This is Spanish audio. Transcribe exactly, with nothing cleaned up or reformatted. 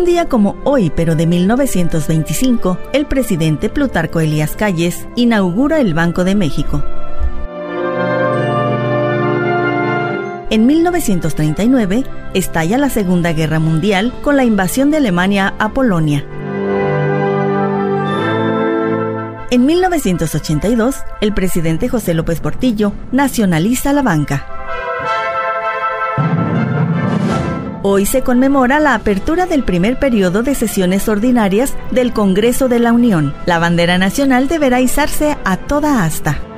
Un día como hoy, pero de mil novecientos veinticinco, el presidente Plutarco Elías Calles inaugura el Banco de México. En mil novecientos treinta y nueve, estalla la Segunda Guerra Mundial con la invasión de Alemania a Polonia. En mil novecientos ochenta y dos, el presidente José López Portillo nacionaliza la banca. Hoy se conmemora la apertura del primer periodo de sesiones ordinarias del Congreso de la Unión. La bandera nacional deberá izarse a toda asta.